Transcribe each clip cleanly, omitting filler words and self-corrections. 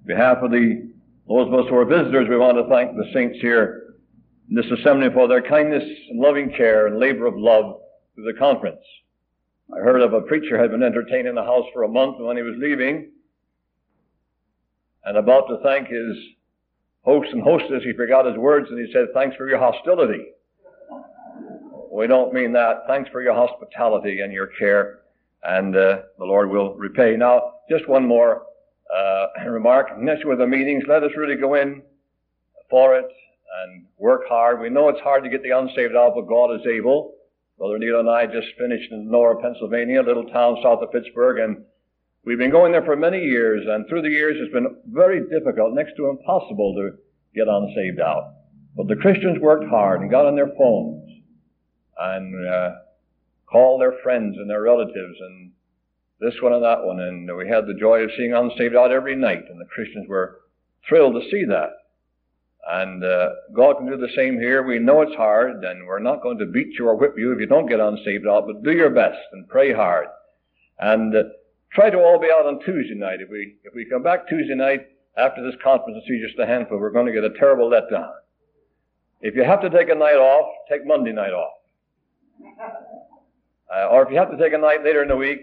On behalf of those of us who are visitors, we want to thank the saints here in this assembly for their kindness and loving care and labor of love through the conference. I heard of a preacher had been entertained in the house for a month, and when he was leaving and about to thank his host and hostess, he forgot his words and he said, "Thanks for your hostility." We don't mean that. Thanks for your hospitality and your care, and the Lord will repay. Now, just one more remark. Next with the meetings, let us really go in for it and work hard. We know it's hard to get the unsaved out, but God is able. Brother Neil and I just finished in Nora, Pennsylvania, a little town south of Pittsburgh, and we've been going there for many years, and through the years it's been very difficult, next to impossible, to get unsaved out. But the Christians worked hard and got on their phones and called their friends and their relatives and this one and that one, and we had the joy of seeing unsaved out every night, and the Christians were thrilled to see that. And God can do the same here. We know it's hard, and we're not going to beat you or whip you if you don't get unsaved out, but do your best and pray hard. And try to all be out on Tuesday night. If we come back Tuesday night after this conference and see just a handful, we're going to get a terrible letdown. If you have to take a night off, take Monday night off. Or if you have to take a night later in the week,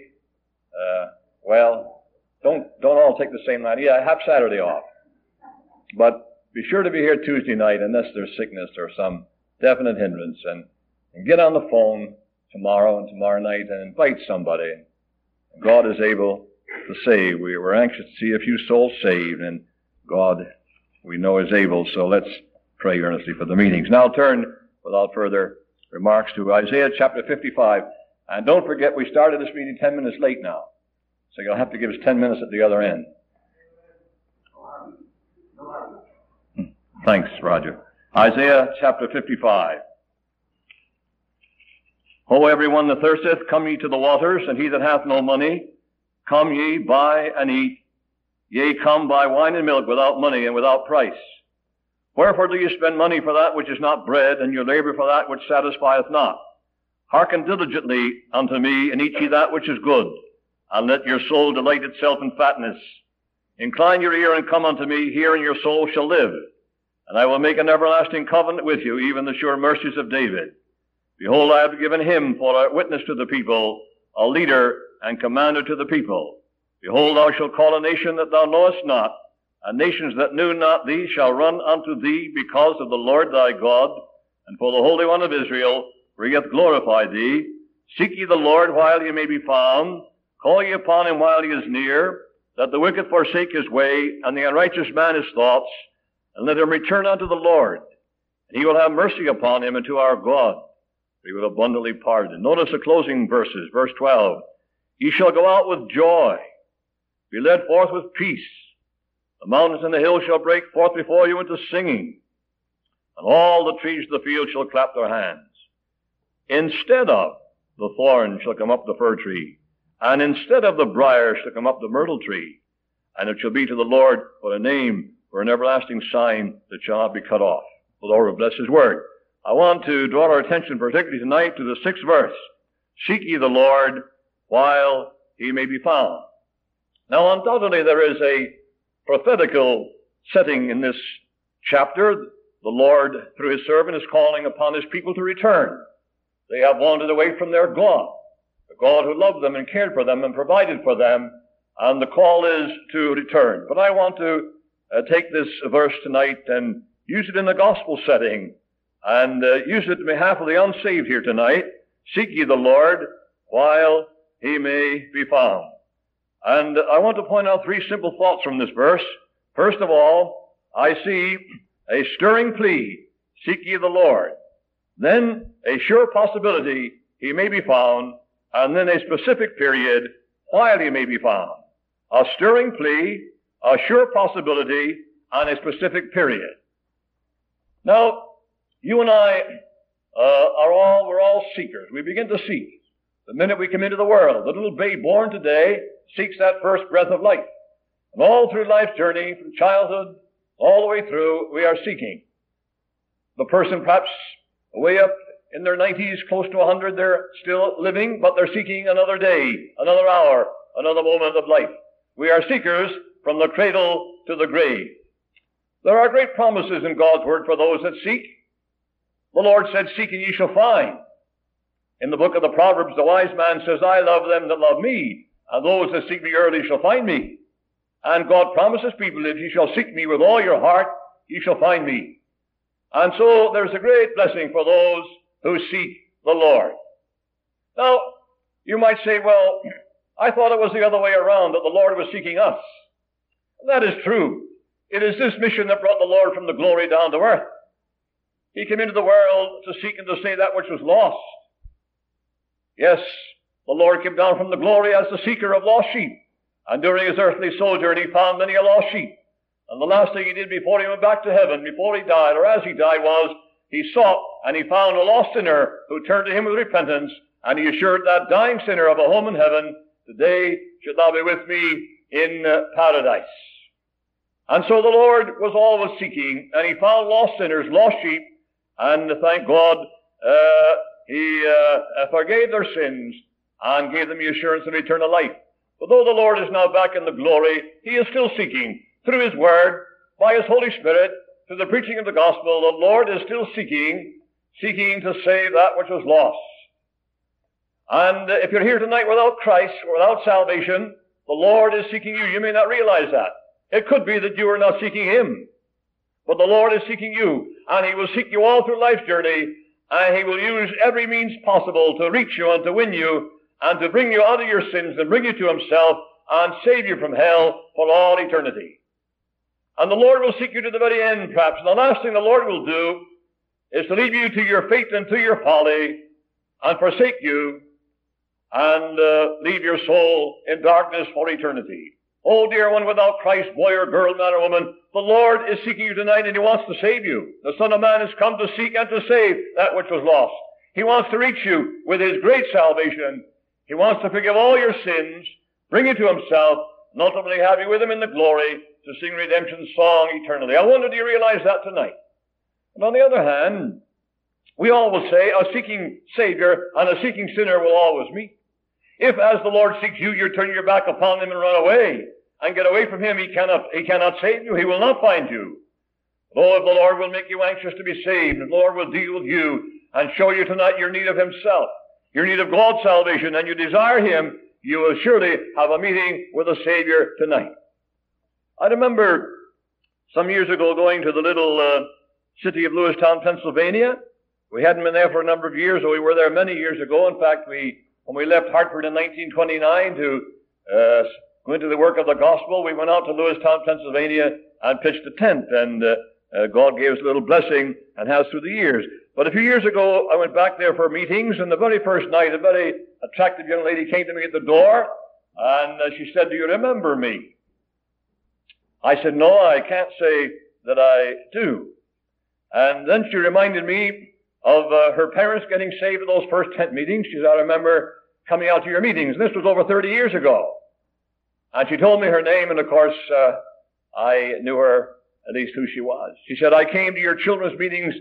don't all take the same night. Yeah, have Saturday off. But be sure to be here Tuesday night unless there's sickness or some definite hindrance. And get on the phone tomorrow and tomorrow night and invite somebody. God is able to save. We were anxious to see a few souls saved, and God, we know, is able. So let's pray earnestly for the meetings. Now turn, without further remarks, to Isaiah chapter 55. And don't forget, we started this meeting 10 minutes late now. So you'll have to give us 10 minutes at the other end. Thanks, Roger. Isaiah chapter 55. Ho, everyone that thirsteth, come ye to the waters, and he that hath no money, come ye, buy and eat. Yea, come, buy wine and milk without money and without price. Wherefore do you spend money for that which is not bread, and your labor for that which satisfieth not? Hearken diligently unto me, and eat ye that which is good, and let your soul delight itself in fatness. Incline your ear and come unto me, hear, and your soul shall live. And I will make an everlasting covenant with you, even the sure mercies of David. Behold, I have given him for a witness to the people, a leader and commander to the people. Behold, thou shalt call a nation that thou knowest not, and nations that knew not thee shall run unto thee because of the Lord thy God, and for the Holy One of Israel, for he hath glorified thee. Seek ye the Lord while he may be found. Call ye upon him while he is near. That the wicked forsake his way, and the unrighteous man his thoughts, and let him return unto the Lord. And he will have mercy upon him and to our God. He will abundantly pardon. Notice the closing verses. Verse 12. Ye shall go out with joy, be led forth with peace. The mountains and the hills shall break forth before you into singing, and all the trees of the field shall clap their hands. Instead of the thorn shall come up the fir tree, and instead of the briar shall come up the myrtle tree. And it shall be to the Lord for a name, for an everlasting sign that shall not be cut off. The Lord will bless his word. I want to draw our attention particularly tonight to the 6th verse. Seek ye the Lord while he may be found. Now, undoubtedly, there is a prophetical setting in this chapter. The Lord, through his servant, is calling upon his people to return. They have wandered away from their God, the God who loved them and cared for them and provided for them, and the call is to return. But I want to take this verse tonight and use it in the gospel setting, and use it on behalf of the unsaved here tonight. Seek ye the Lord while he may be found. And I want to point out 3 simple thoughts from this verse. First of all, I see a stirring plea, seek ye the Lord. Then a sure possibility, he may be found. And then a specific period, while he may be found. A stirring plea, a sure possibility, and a specific period. Now, you and I we're all seekers. We begin to seek. The minute we come into the world, the little babe born today seeks that first breath of life. And all through life's journey, from childhood all the way through, we are seeking. The person perhaps way up in their 90s, close to 100, they're still living, but they're seeking another day, another hour, another moment of life. We are seekers from the cradle to the grave. There are great promises in God's word for those that seek. The Lord said, "Seek and ye shall find." In the book of the Proverbs, the wise man says, "I love them that love me, and those that seek me early shall find me." And God promises people, "If ye shall seek me with all your heart, ye shall find me." And so there's a great blessing for those who seek the Lord. Now, you might say, "Well, I thought it was the other way around, that the Lord was seeking us." That is true. It is this mission that brought the Lord from the glory down to earth. He came into the world to seek and to save that which was lost. Yes, the Lord came down from the glory as the seeker of lost sheep. And during his earthly sojourn, he found many a lost sheep. And the last thing he did before he went back to heaven, before he died, or as he died, was he sought and he found a lost sinner who turned to him with repentance, and he assured that dying sinner of a home in heaven, "Today should thou be with me in paradise." And so the Lord was always seeking, and he found lost sinners, lost sheep, and thank God, he forgave their sins and gave them the assurance of eternal life. But though the Lord is now back in the glory, he is still seeking through his word, by his Holy Spirit, through the preaching of the gospel. The Lord is still seeking to save that which was lost. And if you're here tonight without Christ, or without salvation, the Lord is seeking you. You may not realize that. It could be that you are not seeking him. But the Lord is seeking you, and he will seek you all through life's journey, and he will use every means possible to reach you and to win you, and to bring you out of your sins and bring you to himself and save you from hell for all eternity. And the Lord will seek you to the very end, perhaps. And the last thing the Lord will do is to leave you to your fate and to your folly and forsake you and leave your soul in darkness for eternity. Oh, dear one, without Christ, boy or girl, man or woman, the Lord is seeking you tonight, and he wants to save you. The Son of Man has come to seek and to save that which was lost. He wants to reach you with his great salvation. He wants to forgive all your sins, bring you to himself, and ultimately have you with him in the glory to sing redemption's song eternally. I wonder, do you realize that tonight? And on the other hand, we always say a seeking Savior and a seeking sinner will always meet. If, as the Lord seeks you, you turn your back upon him and run away and get away from him, he cannot save you. He will not find you. Though if the Lord will make you anxious to be saved, the Lord will deal with you and show you tonight your need of himself, your need of God's salvation, and you desire him, you will surely have a meeting with the Savior tonight. I remember some years ago going to the little city of Lewistown, Pennsylvania. We hadn't been there for a number of years, so we were there many years ago. In fact, when we left Hartford in 1929 to go into the work of the gospel, we went out to Lewistown, Pennsylvania, and pitched a tent, and God gave us a little blessing and has through the years. But a few years ago, I went back there for meetings, and the very first night, a very attractive young lady came to me at the door, and she said, "Do you remember me?" I said, "No, I can't say that I do." And then she reminded me of her parents getting saved at those first tent meetings. She said, "I remember coming out to your meetings." And this was over 30 years ago. And she told me her name, and of course, I knew her, at least who she was. She said, "I came to your children's meetings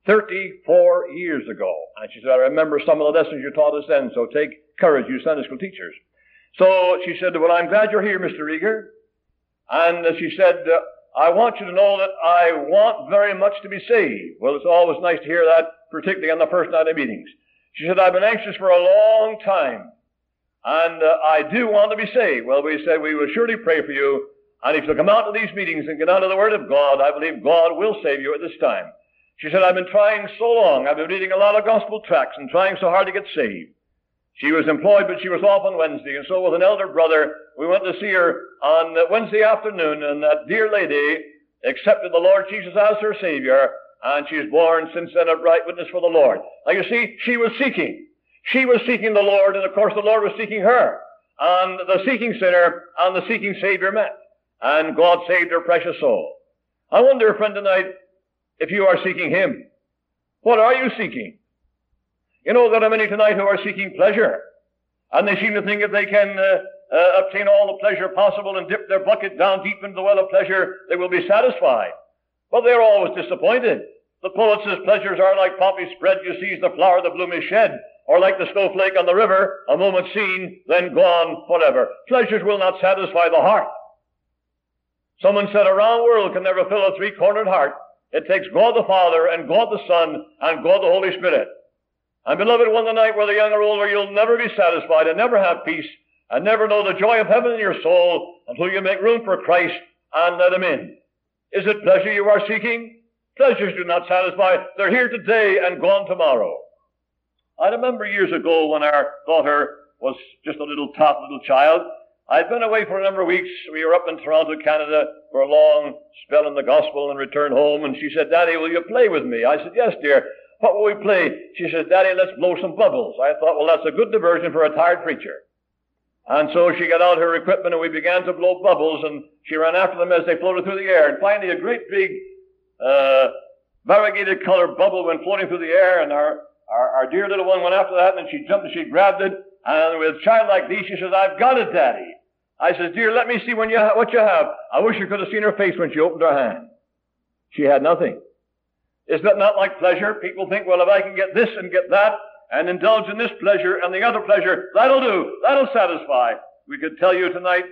34 years ago." And she said, "I remember some of the lessons you taught us then, so take courage, you Sunday school teachers." So she said, "Well, I'm glad you're here, Mr. Rieger." And she said, "I want you to know that I want very much to be saved." Well, it's always nice to hear that, particularly on the first night of meetings. She said, "I've been anxious for a long time, and I do want to be saved." Well, we said, "We will surely pray for you, and if you come out to these meetings and get out of the Word of God, I believe God will save you at this time." She said, "I've been trying so long. I've been reading a lot of gospel tracts and trying so hard to get saved." She was employed, but she was off on Wednesday, and so with an elder brother, we went to see her on Wednesday afternoon, and that dear lady accepted the Lord Jesus as her Savior, and she's borne since then a bright witness for the Lord. Now you see, she was seeking. She was seeking the Lord, and of course the Lord was seeking her. And the seeking sinner and the seeking Savior met, and God saved her precious soul. I wonder, friend, tonight, if you are seeking him. What are you seeking? You know, there are many tonight who are seeking pleasure, and they seem to think if they can obtain all the pleasure possible and dip their bucket down deep into the well of pleasure, they will be satisfied. But they're always disappointed. The poet says, "Pleasures are like poppy spread, you seize the flower, the bloom is shed," or like the snowflake on the river, a moment seen, then gone forever. Pleasures will not satisfy the heart. Someone said a round world can never fill a three-cornered heart. It takes God the Father and God the Son and God the Holy Spirit. And beloved, one night, whether young or older, you'll never be satisfied and never have peace and never know the joy of heaven in your soul until you make room for Christ and let Him in. Is it pleasure you are seeking? Pleasures do not satisfy. They're here today and gone tomorrow. I remember years ago when our daughter was just a little child. I'd been away for a number of weeks. We were up in Toronto, Canada, for a long spell in the gospel and returned home. And she said, "Daddy, will you play with me?" I said, "Yes, dear. What will we play?" She said, "Daddy, let's blow some bubbles." I thought, well, that's a good diversion for a tired preacher. And so she got out her equipment and we began to blow bubbles, and she ran after them as they floated through the air. And finally a great big variegated colored bubble went floating through the air, and our dear little one went after that, and she jumped and she grabbed it. And with a child like these, she says, "I've got it, Daddy." I says, "Dear, let me see what you have." I wish you could have seen her face when she opened her hand. She had nothing. Is that not like pleasure? People think, well, if I can get this and get that and indulge in this pleasure and the other pleasure, that'll do. That'll satisfy. We could tell you tonight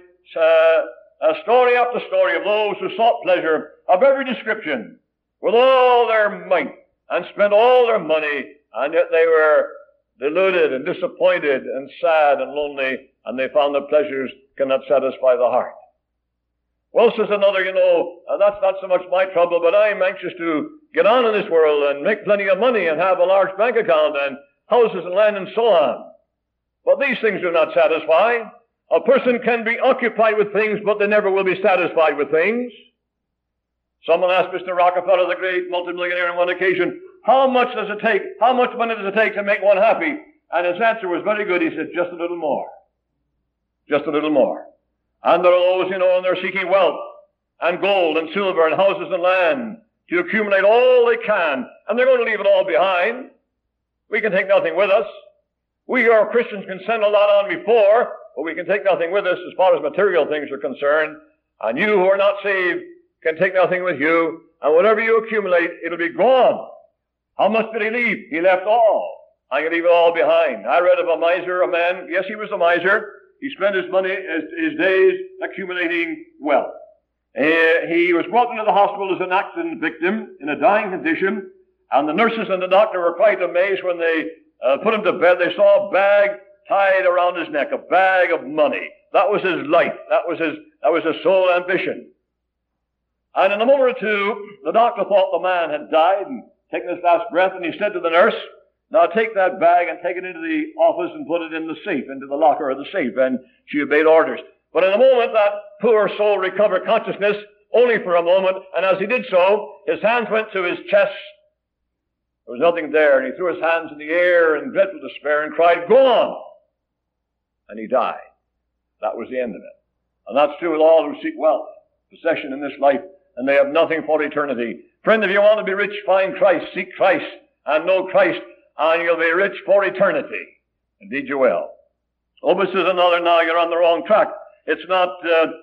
a story after story of those who sought pleasure of every description with all their might and spent all their money, and yet they were deluded and disappointed and sad and lonely, and they found that pleasures cannot satisfy the heart. Well, says another, that's not so much my trouble, but I'm anxious to get on in this world and make plenty of money and have a large bank account and houses and land and so on. But these things do not satisfy. A person can be occupied with things, but they never will be satisfied with things. Someone asked Mr. Rockefeller, the great multimillionaire, on one occasion, how much money does it take to make one happy? And his answer was very good. He said, just a little more. Just a little more. And there are those, and they're seeking wealth and gold and silver and houses and land to accumulate all they can, and they're going to leave it all behind. We can take nothing with us. We who are Christians can send a lot on before, but we can take nothing with us as far as material things are concerned. And you who are not saved can take nothing with you, and whatever you accumulate, it'll be gone. How much did he leave? He left all. I can leave it all behind. I read of a miser, a man, yes, he was a miser. He spent his money, his days accumulating wealth. He was brought into the hospital as an accident victim in a dying condition, and the nurses and the doctor were quite amazed when they put him to bed. They saw a bag tied around his neck, a bag of money. That was his life. That was his sole ambition. And in a moment or two, the doctor thought the man had died and taken his last breath, and he said to the nurse, "Now take that bag and take it into the office and put it in the safe, into the locker of the safe." And she obeyed orders. But in a moment, that poor soul recovered consciousness, only for a moment, and as he did so, his hands went to his chest. There was nothing there, and he threw his hands in the air in dreadful despair and cried, "Gone!" And he died. That was the end of it. And that's true with all who seek wealth, possession in this life, and they have nothing for eternity. Friend, if you want to be rich, find Christ, seek Christ, and know Christ, and you'll be rich for eternity. Indeed you will. Oh, but says another, now you're on the wrong track. It's not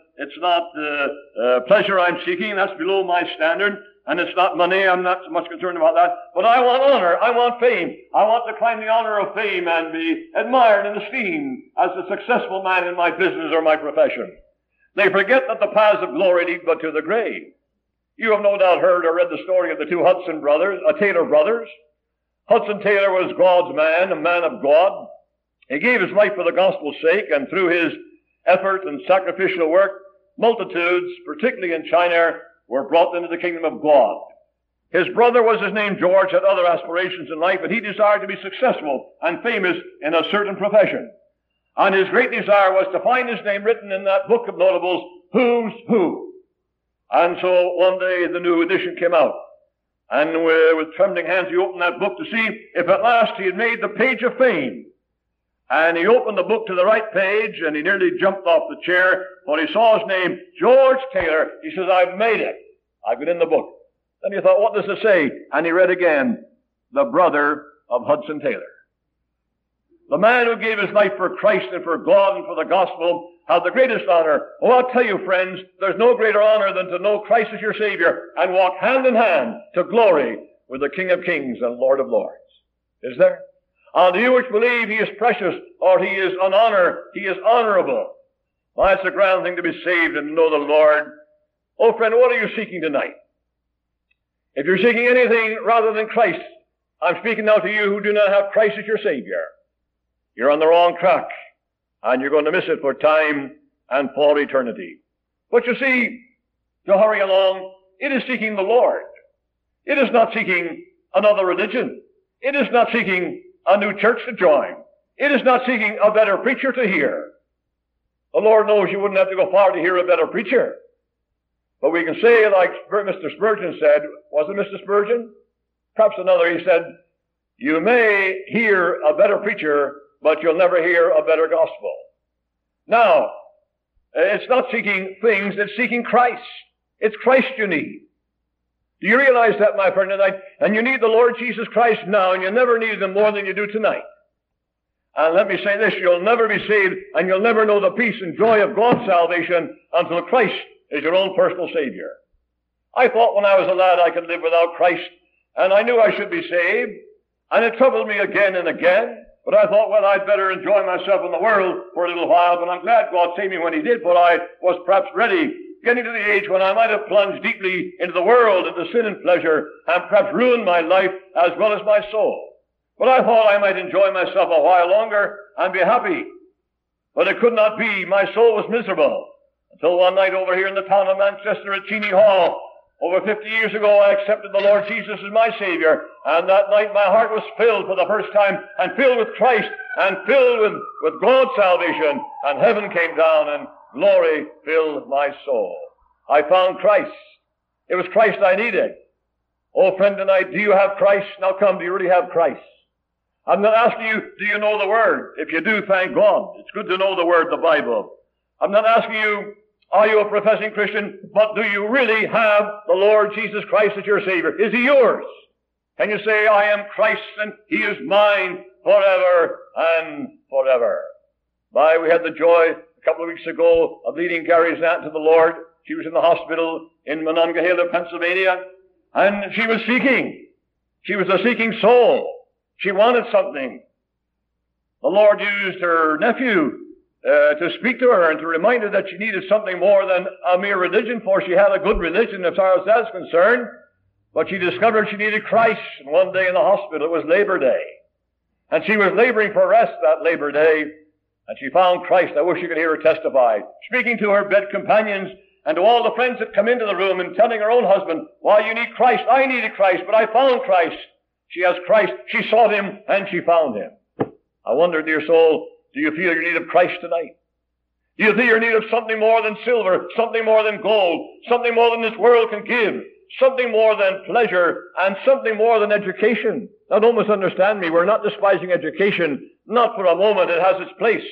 pleasure I'm seeking. That's below my standard. And it's not money. I'm not so much concerned about that. But I want honor. I want fame. I want to climb the honor of fame and be admired and esteemed as a successful man in my business or my profession. They forget that the paths of glory lead but to the grave. You have no doubt heard or read the story of the two Taylor brothers. Hudson Taylor was God's man, a man of God. He gave his life for the gospel's sake, and through his effort and sacrificial work, multitudes, particularly in China, were brought into the kingdom of God. His brother was his name George, had other aspirations in life, but he desired to be successful and famous in a certain profession. And his great desire was to find his name written in that book of notables, Who's Who. And so one day the new edition came out. And with trembling hands he opened that book to see if at last he had made the page of fame. And he opened the book to the right page, and he nearly jumped off the chair when he saw his name, George Taylor. He says, "I've made it. I've got in the book." Then he thought, what does it say? And he read again, the brother of Hudson Taylor. The man who gave his life for Christ and for God and for the gospel had the greatest honor. Oh, I'll tell you, friends, there's no greater honor than to know Christ as your Savior and walk hand in hand to glory with the King of Kings and Lord of Lords. Is there? And you which believe he is precious, or he is he is honorable. Well, it's a grand thing to be saved and know the Lord. Oh, friend, what are you seeking tonight? If you're seeking anything rather than Christ, I'm speaking now to you who do not have Christ as your Savior. You're on the wrong track, and you're going to miss it for time and for eternity. But you see, to hurry along, it is seeking the Lord. It is not seeking another religion. It is not seeking a new church to join. It is not seeking a better preacher to hear. The Lord knows you wouldn't have to go far to hear a better preacher. But we can say, like Mr. Spurgeon said, was it Mr. Spurgeon? Perhaps another, he said, you may hear a better preacher, but you'll never hear a better gospel. Now, it's not seeking things, it's seeking Christ. It's Christ you need. Do you realize that, my friend, tonight? And you need the Lord Jesus Christ now, and you never needed Him more than you do tonight. And let me say this, you'll never be saved, and you'll never know the peace and joy of God's salvation until Christ is your own personal Savior. I thought when I was a lad I could live without Christ, and I knew I should be saved, and it troubled me again and again, but I thought, well, I'd better enjoy myself in the world for a little while, but I'm glad God saved me when He did, for I was perhaps ready, getting to the age when I might have plunged deeply into the world, into sin and pleasure, and perhaps ruined my life as well as my soul. But I thought I might enjoy myself a while longer and be happy. But it could not be. My soul was miserable. Until one night over here in the town of Manchester at Cheney Hall, over 50 years ago, I accepted the Lord Jesus as my Savior. And that night my heart was filled for the first time, and filled with Christ, and filled with God's salvation. And heaven came down, and glory filled my soul. I found Christ. It was Christ I needed. Oh, friend, tonight, do you have Christ? Now come, do you really have Christ? I'm not asking you, do you know the Word? If you do, thank God. It's good to know the Word, the Bible. I'm not asking you, are you a professing Christian? But do you really have the Lord Jesus Christ as your Savior? Is He yours? Can you say, I am Christ's and He is mine forever and forever? Why, we had the joy a couple of weeks ago of leading Gary's aunt to the Lord. She was in the hospital in Monongahela, Pennsylvania, and she was seeking. She was a seeking soul. She wanted something. The Lord used her nephew to speak to her and to remind her that she needed something more than a mere religion, for she had a good religion as far as that's concerned. But she discovered she needed Christ. And one day in the hospital, it was Labor Day. And she was laboring for rest that Labor Day. And she found Christ. I wish you could hear her testify. Speaking to her bed companions and to all the friends that come into the room and telling her own husband, why, you need Christ. I needed Christ, but I found Christ. She has Christ. She sought Him and she found Him. I wonder, dear soul, do you feel your need of Christ tonight? Do you feel your need of something more than silver, something more than gold, something more than this world can give, something more than pleasure, and something more than education? Now, don't misunderstand me. We're not despising education. Not for a moment. It has its place.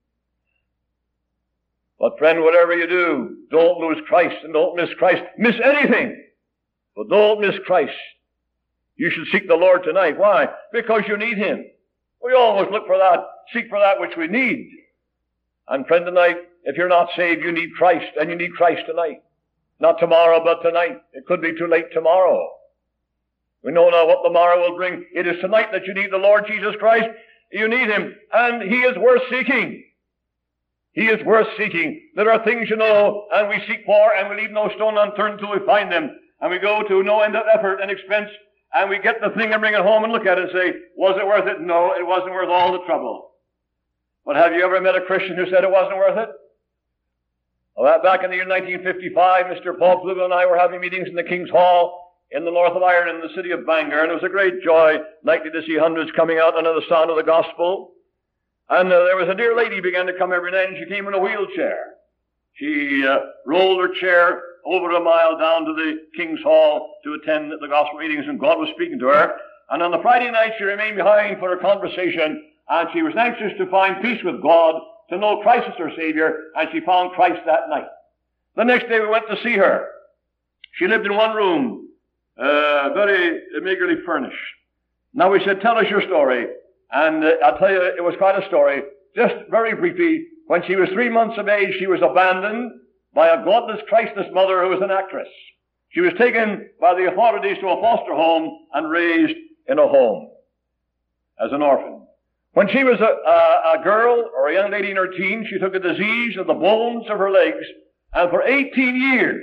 But friend, whatever you do, don't lose Christ and don't miss Christ. Miss anything, but don't miss Christ. You should seek the Lord tonight. Why? Because you need Him. We always look for that, seek for that which we need. And friend, tonight, if you're not saved, you need Christ, and you need Christ tonight. Not tomorrow, but tonight. It could be too late tomorrow. We know now what the morrow will bring. It is tonight that you need the Lord Jesus Christ. You need Him, and He is worth seeking. He is worth seeking. There are things, you know, and we seek for, and we leave no stone unturned until we find them. And we go to no end of effort and expense, and we get the thing and bring it home and look at it and say, was it worth it? No, it wasn't worth all the trouble. But have you ever met a Christian who said it wasn't worth it? Well, back in the year 1955, Mr. Paul Plugo and I were having meetings in the King's Hall in the north of Ireland, in the city of Bangor, and it was a great joy, likely to see hundreds coming out under the sound of the gospel. And there was a dear lady began to come every night, and she came in a wheelchair. She rolled her chair over a mile down to the King's Hall to attend the gospel meetings, and God was speaking to her. And on the Friday night, she remained behind for a conversation, and she was anxious to find peace with God, to know Christ as her Savior, and she found Christ that night. The next day we went to see her. She lived in one room, very meagerly furnished. Now we said, tell us your story. And I'll tell you, it was quite a story. Just very briefly, when she was 3 months of age, she was abandoned by a godless, Christless mother who was an actress. She was taken by the authorities to a foster home and raised in a home as an orphan. When she was a girl or a young lady in her teens, she took a disease of the bones of her legs, and for 18 years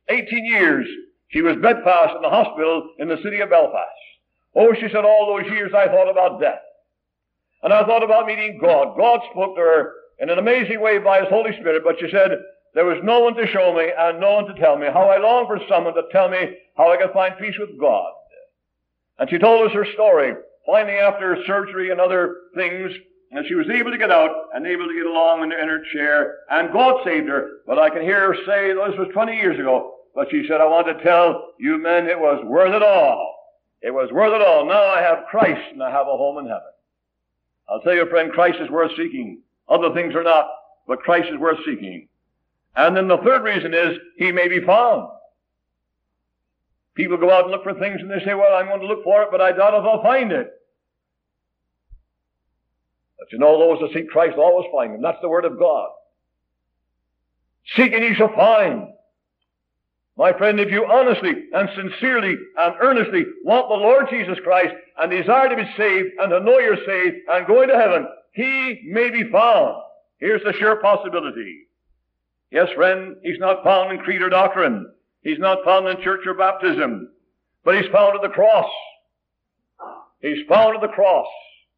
18 years she was bedfast in the hospital in the city of Belfast. Oh, she said, all those years I thought about death. And I thought about meeting God. God spoke to her in an amazing way by His Holy Spirit, but she said, there was no one to show me and no one to tell me how I long for someone to tell me how I can find peace with God. And she told us her story. Finally, after surgery and other things, and she was able to get out and able to get along in her chair, and God saved her. But I can hear her say, this was 20 years ago, but she said, I want to tell you men it was worth it all. It was worth it all. Now I have Christ and I have a home in heaven. I'll tell you, friend, Christ is worth seeking. Other things are not, but Christ is worth seeking. And then the third reason is He may be found. People go out and look for things and they say, well, I'm going to look for it, but I doubt if I'll find it. But you know, those that seek Christ always find Him. That's the Word of God. Seek and ye shall find. My friend, if you honestly and sincerely and earnestly want the Lord Jesus Christ and desire to be saved and to know you're saved and go into heaven, He may be found. Here's the sure possibility. Yes, friend, He's not found in creed or doctrine. He's not found in church or baptism. But He's found at the cross. He's found at the cross.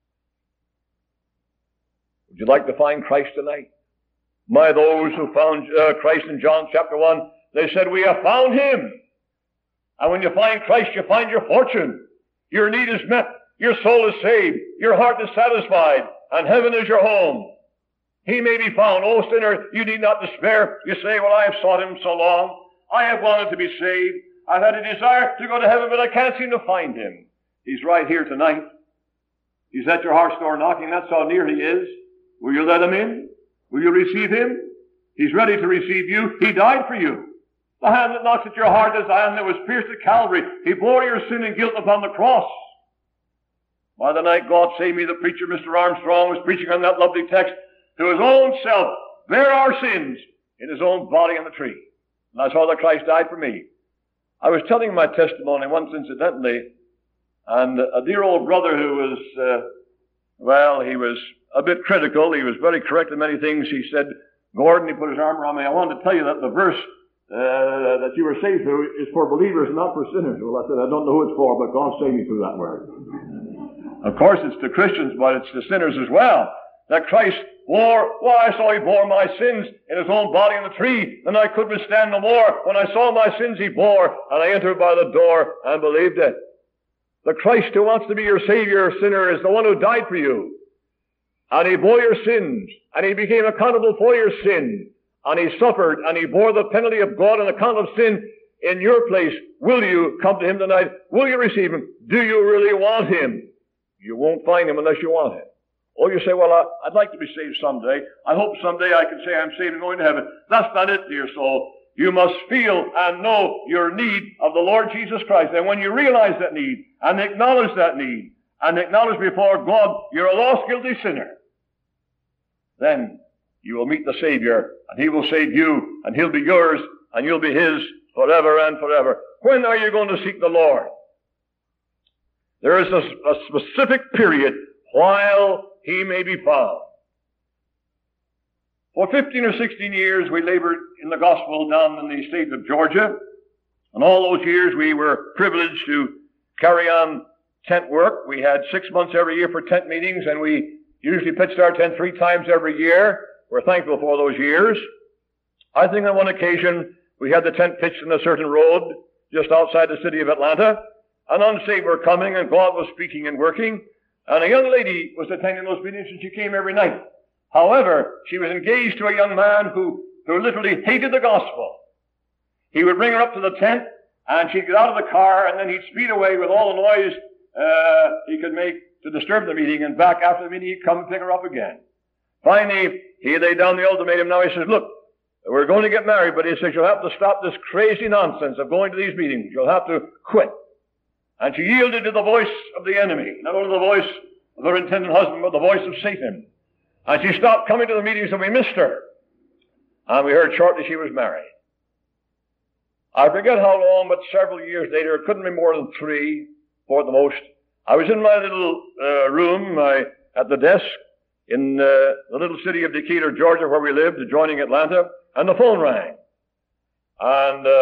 Would you like to find Christ tonight? My, those who found Christ in John chapter 1, they said, we have found Him. And when you find Christ, you find your fortune. Your need is met. Your soul is saved. Your heart is satisfied. And heaven is your home. He may be found. Oh, sinner, you need not despair. You say, well, I have sought Him so long. I have wanted to be saved. I've had a desire to go to heaven, but I can't seem to find Him. He's right here tonight. He's at your heart's door knocking. That's how near He is. Will you let Him in? Will you receive Him? He's ready to receive you. He died for you. The hand that knocks at your heart is the hand that was pierced at Calvary. He bore your sin and guilt upon the cross. By the night God saved me, the preacher, Mr. Armstrong, was preaching on that lovely text, to His own self, bear our sins in His own body on the tree. And I saw that Christ died for me. I was telling my testimony once incidentally, and a dear old brother who was, he was a bit critical. He was very correct in many things. He said, Gordon, he put his arm around me, I wanted to tell you that the verse that you were saved through is for believers and not for sinners. Well, I said, I don't know who it's for, but God saved me through that word. Of course, it's to Christians, but it's to sinners as well. That Christ bore, I saw He bore my sins in His own body on the tree, and I could withstand no more. When I saw my sins He bore, and I entered by the door and believed it. The Christ who wants to be your Savior, sinner, is the one who died for you. And He bore your sins, and He became accountable for your sin, and He suffered, and He bore the penalty of God on account of sin in your place. Will you come to Him tonight? Will you receive Him? Do you really want Him? You won't find Him unless you want Him. Oh, you say, well, I'd like to be saved someday. I hope someday I can say I'm saved and going to heaven. That's not it, dear soul. You must feel and know your need of the Lord Jesus Christ. And when you realize that need, and acknowledge that need, and acknowledge before God you're a lost, guilty sinner, then you will meet the Savior, and He will save you, and He'll be yours, and you'll be His forever and forever. When are you going to seek the Lord? There is a specific period while He may be found. For 15 or 16 years we labored in the gospel down in the state of Georgia. And all those years we were privileged to carry on tent work. We had 6 months every year for tent meetings, and we usually pitched our tent 3 times every year. We're thankful for those years. I think on one occasion we had the tent pitched in a certain road just outside the city of Atlanta. An unsaved were coming, and God was speaking and working. And a young lady was attending those meetings, and she came every night. However, she was engaged to a young man who literally hated the gospel. He would bring her up to the tent, and she'd get out of the car, and then he'd speed away with all the noise he could make to disturb the meeting, and back after the meeting he'd come and pick her up again. Finally, he laid down the ultimatum. Now he says, look, we're going to get married, but he says, you'll have to stop this crazy nonsense of going to these meetings. You'll have to quit. And she yielded to the voice of the enemy, not only the voice of her intended husband, but the voice of Satan. And she stopped coming to the meetings, and we missed her. And we heard shortly she was married. I forget how long, but several years later, it couldn't be more than 3, 4 at the most. I was in my little room at the desk in the little city of Decatur, Georgia, where we lived, adjoining Atlanta, and the phone rang. And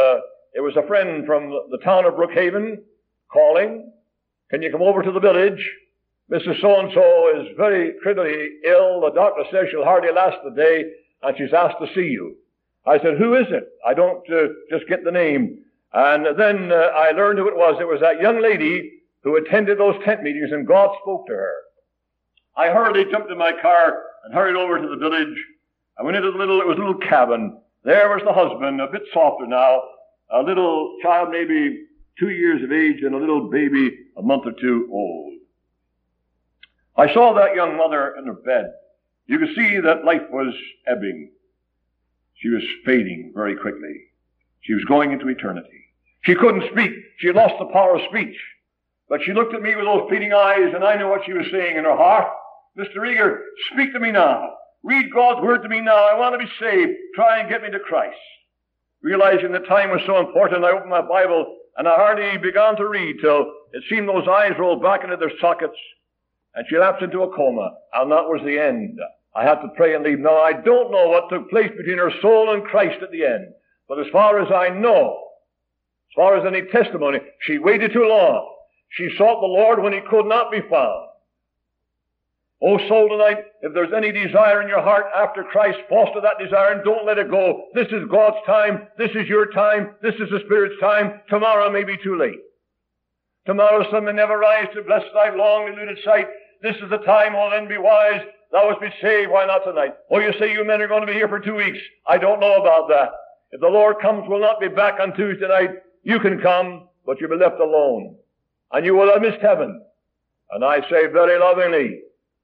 it was a friend from the town of Brookhaven calling. Can you come over to the village? Mrs. So-and-so is very critically ill. The doctor says she'll hardly last the day, and she's asked to see you. I said, who is it? I don't just get the name. And then I learned who it was. It was that young lady who attended those tent meetings, and God spoke to her. I hurriedly jumped in my car and hurried over to the village. I went into it was a little cabin. There was the husband, a bit softer now, a little child maybe 2 years of age, and a little baby a month or two old. I saw that young mother in her bed. You could see that life was ebbing. She was fading very quickly. She was going into eternity. She couldn't speak. She had lost the power of speech. But she looked at me with those pleading eyes, and I knew what she was saying in her heart. Mr. Eager, speak to me now. Read God's word to me now. I want to be saved. Try and get me to Christ. Realizing the time was so important, I opened my Bible, and I hardly began to read till it seemed those eyes rolled back into their sockets, and she lapsed into a coma, and that was the end. I had to pray and leave. Now, I don't know what took place between her soul and Christ at the end, but as far as I know, as far as any testimony, she waited too long. She sought the Lord when he could not be found. Oh, soul, tonight, if there's any desire in your heart after Christ, foster that desire and don't let it go. This is God's time. This is your time. This is the Spirit's time. Tomorrow may be too late. Tomorrow sun may never rise to bless thy long deluded sight. This is the time, oh, then be wise. Thou must be saved. Why not tonight? Oh, you say you men are going to be here for 2 weeks. I don't know about that. If the Lord comes, we'll not be back on Tuesday night. You can come, but you'll be left alone. And you will have missed heaven. And I say very lovingly,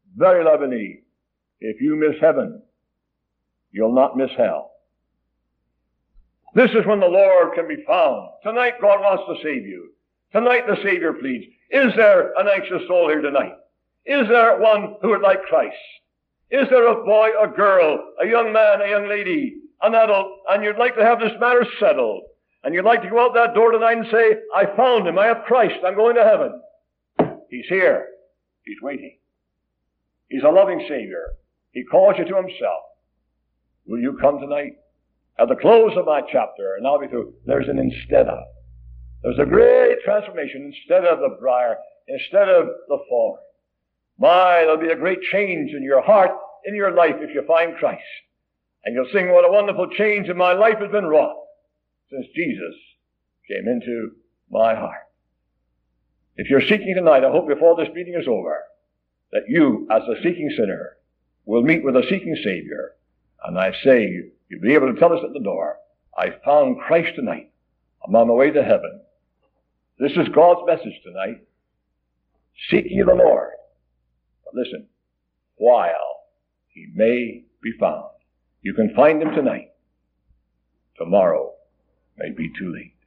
if you miss heaven, you'll not miss hell. This is when the Lord can be found. Tonight God wants to save you. Tonight the Savior pleads. Is there an anxious soul here tonight? Is there one who would like Christ? Is there a boy, a girl, a young man, a young lady, an adult, and you'd like to have this matter settled? And you'd like to go out that door tonight and say, I found him, I have Christ, I'm going to heaven. He's here. He's waiting. He's a loving Savior. He calls you to himself. Will you come tonight? At the close of my chapter, and I'll be through, there's an instead of. There's a great transformation instead of the briar, instead of the thorn. There'll be a great change in your heart, in your life, if you find Christ. And you'll sing, what a wonderful change in my life has been wrought since Jesus came into my heart. If you're seeking tonight, I hope before this meeting is over, that you, as a seeking sinner, will meet with a seeking Savior. And I say, you'll be able to tell us at the door, I found Christ tonight. I'm on my way to heaven. This is God's message tonight. Seek ye the Lord. But listen, while he may be found. You can find him tonight. Tomorrow may be too late.